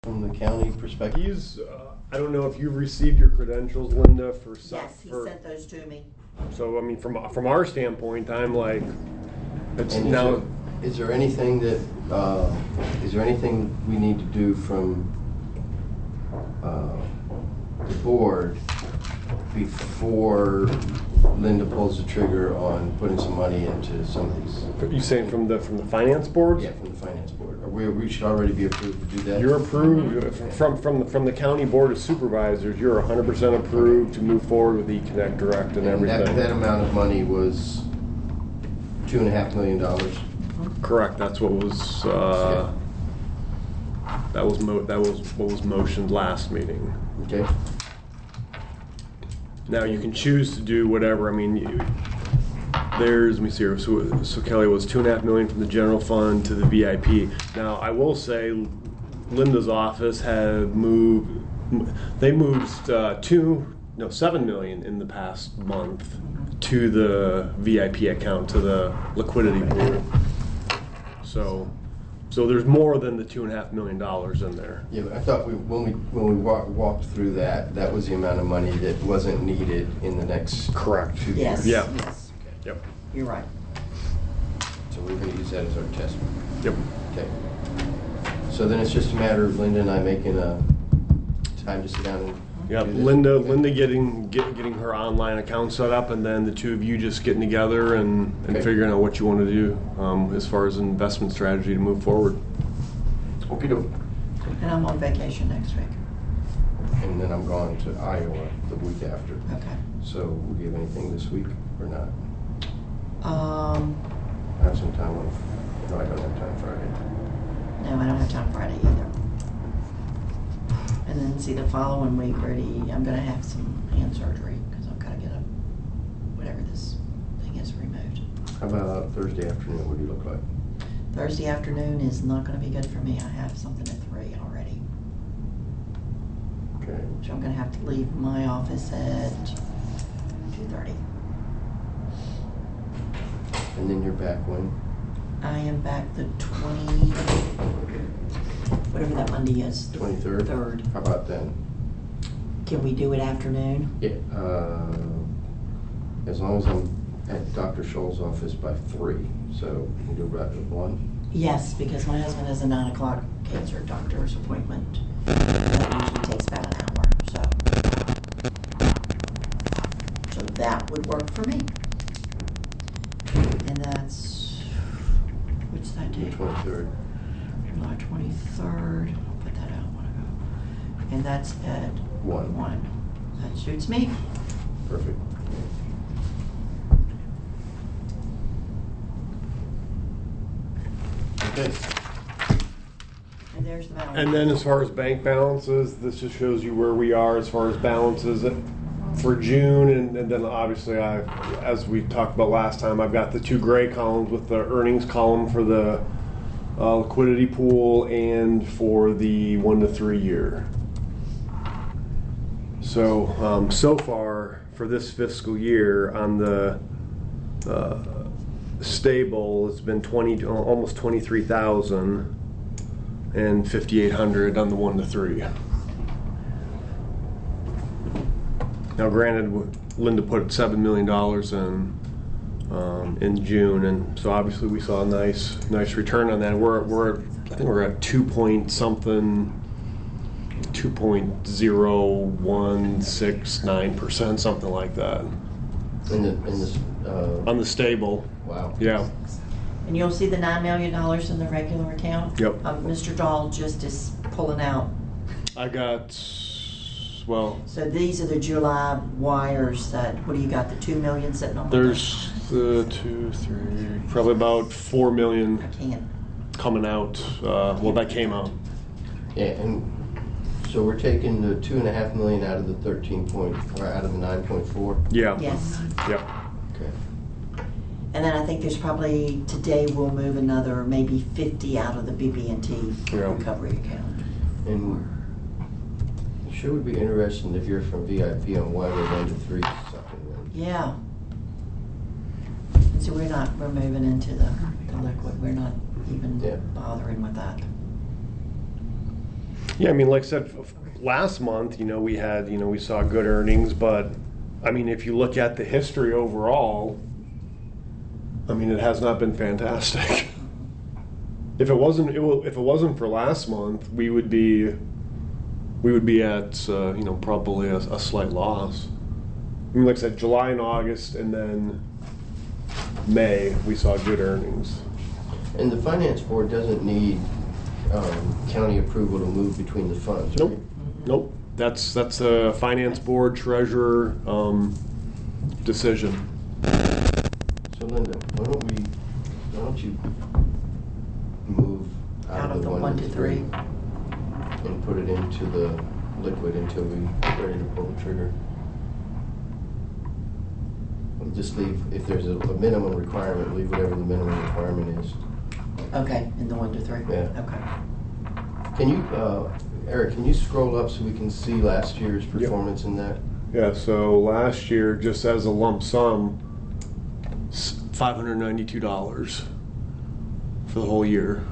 from the county perspective? He's, I don't know if you've received your credentials, Linda, for Yes, he sent those to me. So, I mean, from our standpoint, I'm like, it's And now. is there anything that, is there anything we need to do from the board before Linda pulls the trigger on putting some money into some of these? You saying from the finance board? Yeah, from the finance board. We should already be approved to do that? You're approved from the county board of supervisors. You're 100% approved to move forward with eConnect Direct and everything. That amount of money was $2.5 million. Correct. That's what was that was what was motioned last meeting. Okay. Now you can choose to do whatever. I mean, let me see here. So Kelly, was $2.5 million from the general fund to the VIP. Now I will say, Linda's office had moved. They moved $7 million in the past month to the VIP account, to the liquidity pool. So there's more than the $2.5 million in there. Yeah, but I thought when we walked through that was the amount of money that wasn't needed in the next Correct. 2 Yes. years. Yeah. Yes. Yep. You're right. So we're going to use that as our test. Yep. Okay. So then it's just a matter of Linda and I making a time to sit down and Yep. do this. Linda getting her online account set up, and then the two of you just getting together and Okay. figuring out what you want to do as far as investment strategy to move forward. Okey doke. And I'm on vacation next week. And then I'm going to Iowa the week after. Okay. So will you have anything this week or not? I have some time on. No, I don't have time Friday. No, I don't have time Friday either. And then see the following week, Brady, I'm gonna have some hand surgery because I've gotta get whatever this thing is removed. How about Thursday afternoon? What do you look like? Thursday afternoon is not gonna be good for me. I have something at 3 already. Okay. So I'm gonna have to leave my office at 2:30. And then you're back when? I am back the whatever that Monday is. 23rd? 3rd. How about then? Can we do it afternoon? Yeah. As long as I'm at Dr. Scholl's office by 3. So you can do about 1? Yes, because my husband has a 9 o'clock cancer doctor's appointment. That usually takes about an hour, so that would work for me. And that's, what's that The date? 23rd. July 23rd. I'll put that out when I go. And that's at 1. That suits me. Perfect. Okay. And there's the balance. And then as far as bank balances, this just shows you where we are as far as balances for June, and then obviously as we talked about last time, I've got the 2 gray columns with the earnings column for the liquidity pool and for the 1 to 3 year. So so far for this fiscal year on the stable, it's been almost 23,000 and 5,800 on the 1 to 3. Now, granted, Linda put $7 million in June, and so obviously we saw a nice return on that. I think we're at 2.0169%, something like that. On the stable. Wow. Yeah. And you'll see the $9 million in the regular account. Yep. Mr. Dahl just is pulling out. I got, well, So these are the July wires that, what do you got, the 2 million sitting on? there's the 2, 3, probably about 4 million I can't. coming out. Well, that came out. Yeah, and so we're taking the $2.5 million out of the 9.4. Yeah. Yes. Yep. Okay. And then I think there's probably, today we'll move another maybe 50 out of the BB&T Yeah. recovery account. And it sure would be interesting to hear from VIP on why we're 1 to 3 sucking. Yeah. So we're moving into the liquid. We're not even Yeah. bothering with that. Yeah, I mean, like I said, last month, we had, we saw good earnings, but I mean, if you look at the history overall, I mean, it has not been fantastic. If it wasn't for last month, we would be at probably a slight loss. I mean, like I said, July and August, and then May we saw good earnings. And the finance board doesn't need county approval to move between the funds, right? Nope. That's a finance board treasurer decision. So Linda, why don't you move out of the 1 to 3 and put it into the liquid until we get ready to pull the trigger? We'll just leave, if there's a minimum requirement, leave whatever the minimum requirement is. Okay, in the 1 to 3? Yeah. Okay. Can you, Eric, can you scroll up so we can see last year's performance in that? Yeah, so last year, just as a lump sum, $592 for the whole year.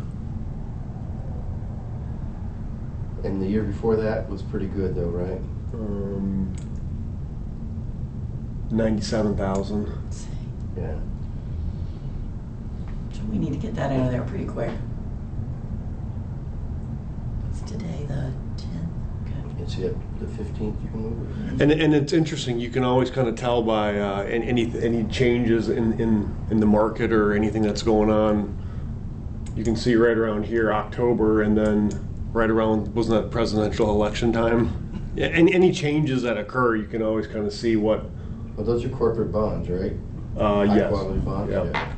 And the year before that was pretty good though, right? 97,000. Let's see. Yeah. So we need to get that out of there pretty quick. It's today the 10th. Okay. It's the 15th you can move it. And it's interesting. You can always kind of tell by any changes in the market or anything that's going on. You can see right around here October, and then right around, wasn't that presidential election time? Yeah, any changes that occur, you can always kind of see what. Well, those are corporate bonds, right? High Yes. quality bonds. Yep. Yeah.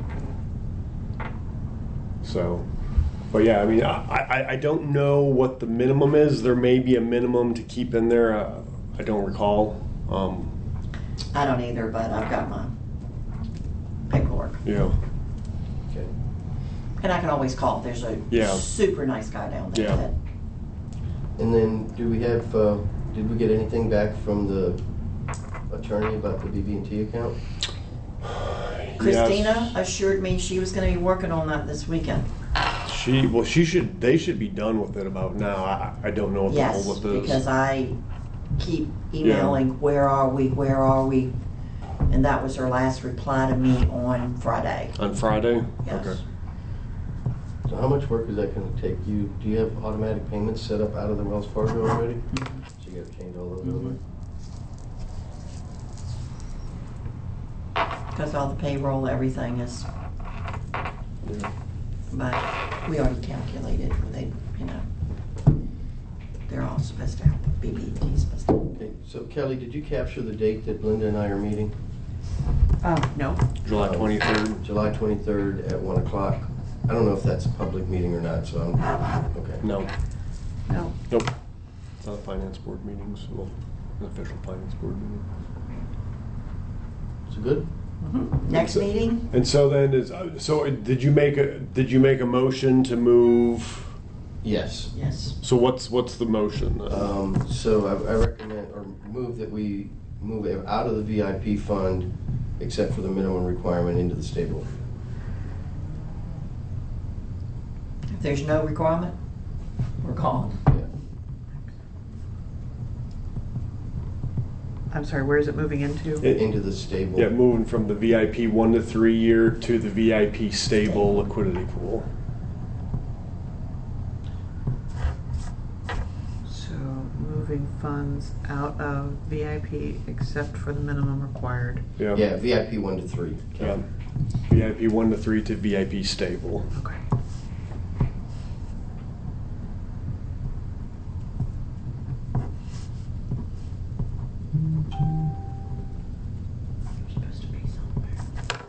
So, but yeah, I mean, I don't know what the minimum is. There may be a minimum to keep in there. I don't recall. I don't either, but I've got my paperwork. Yeah. Okay. And I can always call. There's a Yeah. super nice guy down there. Yeah. That, And then, do we have? Did we get anything back from the attorney about the BB&T account? Christina assured me she was going to be working on that this weekend. They should be done with it about now. I don't know what the Yes, hold up is. because I keep emailing, where are we? And that was her last reply to me on Friday. On Friday? Yes. Okay. So how much work is that going to take you? Do you have automatic payments set up out of the Wells Fargo already? So you got to change all those over? Because all the payroll, everything is, Yeah. but we already calculated, they're all supposed to have, BB&T supposed to. Okay, so Kelly, did you capture the date that Linda and I are meeting? No. July 23rd. July 23rd at 1 o'clock. I don't know if that's a public meeting or not, so I'm, okay. No. No. Nope. It's not a finance board meeting, so an official finance board meeting. So good? Next meeting? And so then did you make a motion to move? Yes. Yes. So what's the motion? So I recommend, or move that we move it out of the VIP fund, except for the minimum requirement, into the stable. If there's no requirement, we're gone. Yeah. I'm sorry, where is it moving into? Into the stable. Yeah, moving from the VIP 1 to 3 year to the VIP stable liquidity pool. So moving funds out of VIP except for the minimum required. Yeah. Yeah, VIP 1 to 3. Yeah. VIP 1 to 3 to VIP stable. Okay. There's supposed to be somewhere.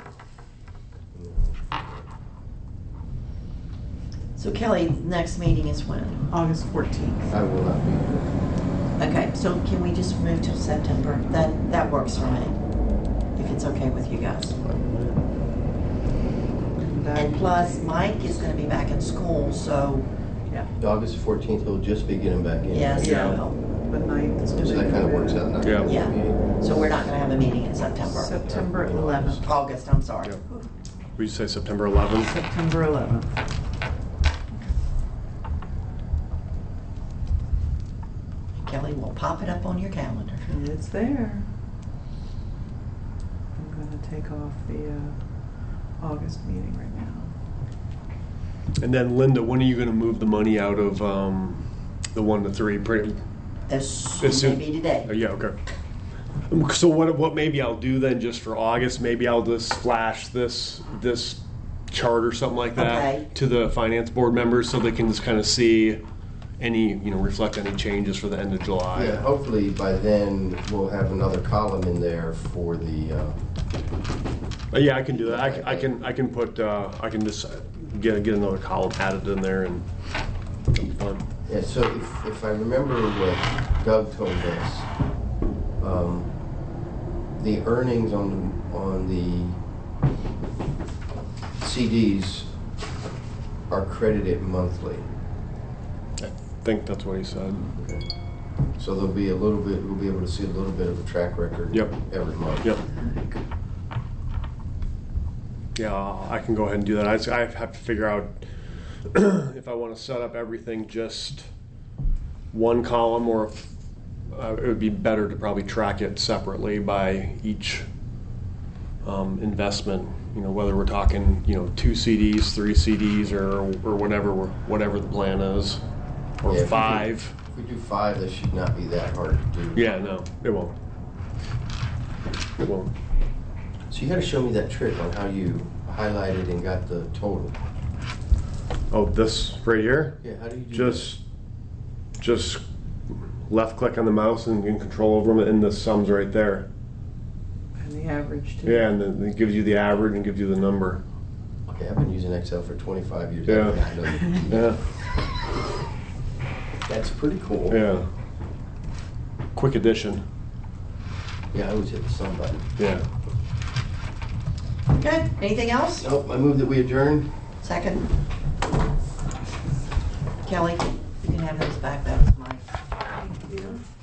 So Kelly, next meeting is when? August 14th. I will not be here. Okay, so can we just move to September? That works for me, if it's okay with you guys. And plus, Mike is gonna be back in school, so, Yeah, August 14th, he'll just be getting back in. yes, Yeah. I will. the 9th is So doing that kind of works out. Not Yeah. Yeah. So we're not gonna have a meeting in September. September 11th. August, I'm sorry. Yeah. We say September 11th. September 11th. Kelly will pop it up on your calendar. It's there. I'm gonna take off the August meeting right now. And then Linda, when are you going to move the money out of the 1 to 3? As soon maybe today. Yeah, okay. So what maybe I'll do then, just for August, maybe I'll just flash this chart or something like that Okay. to the finance board members so they can just kind of see any, reflect any changes for the end of July. Yeah, hopefully by then we'll have another column in there for the, Yeah, I can do that. I can put I can just get another column added in there, and it'll be fun. yeah, so if I remember what Doug told us, the earnings on the CDs are credited monthly. I think that's what he said. Okay. So there'll be we'll be able to see a little bit of a track record Yep. every month. Yep. Yeah, I can go ahead and do that. I have to figure out if I want to set up everything just one column, or if it would be better to probably track it separately by each investment. Whether we're talking 2 CDs, 3 CDs, or whatever the plan is, or Yeah, 5. If we do 5, that should not be that hard to do. Yeah, no, it won't. It won't. So you got to show me that trick on how you highlighted and got the total. Oh, this right here? Yeah, how do you do Just left click on the mouse and you can control over them, and the sum's right there. And the average too. Yeah, and then it gives you the average and gives you the number. that? Okay, I've been using Excel for 25 years. Yeah. I know. Yeah, That's pretty cool. yeah. Quick addition. Yeah, I always hit the sum button. Yeah. Good. Anything else? Nope, I move that we adjourn. Second. Kelly, you can have those back. That was mine. Thank you.